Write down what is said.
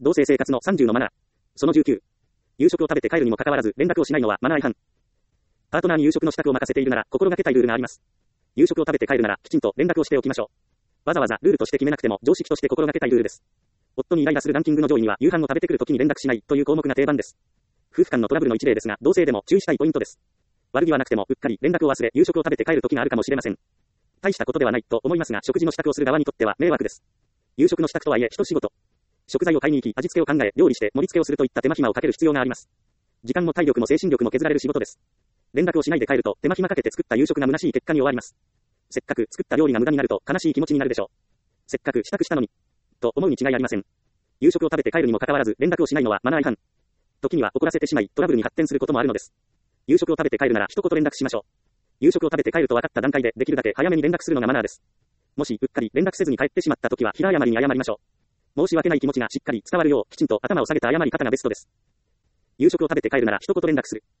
同性生活の30のマナー。その19。夕食を食べて帰るにもかかわらず連絡をしないのはマナー違反。パートナーに夕食の支度を任せているなら心がけたいルールがあります。夕食を食べて帰るならきちんと連絡をしておきましょう。わざわざルールとして決めなくても常識として心がけたいルールです。夫にイライラするランキングの上位には夕飯を食べてくるときに連絡しないという項目が定番です。夫婦間のトラブルの一例ですが、同性でも注意したいポイントです。悪気はなくてもうっかり連絡を忘れ夕食を食べて帰る時があるかもしれません。大したことではないと思いますが、食事の支度をする側にとっては迷惑です。夕食の支度とはいえ一仕事。食材を買いに行き、味付けを考え、料理して盛り付けをするといった手間暇をかける必要があります。時間も体力も精神力も削られる仕事です。連絡をしないで帰ると手間暇かけて作った夕食が虚しい結果に終わります。せっかく作った料理が無駄になると悲しい気持ちになるでしょう。せっかく支度したのにと思うに違いありません。夕食を食べて帰るにもかかわらず連絡をしないのはマナー違反。時には怒らせてしまいトラブルに発展することもあるのです。夕食を食べて帰るなら一言連絡しましょう。夕食を食べて帰ると分かった段階でできるだけ早めに連絡するのがマナーです。もしうっかり連絡せずに帰ってしまった時は平謝りに謝りましょう。申し訳ない気持ちがしっかり伝わるようきちんと頭を下げた謝り方がベストです。夕食を食べて帰るなら一言連絡する。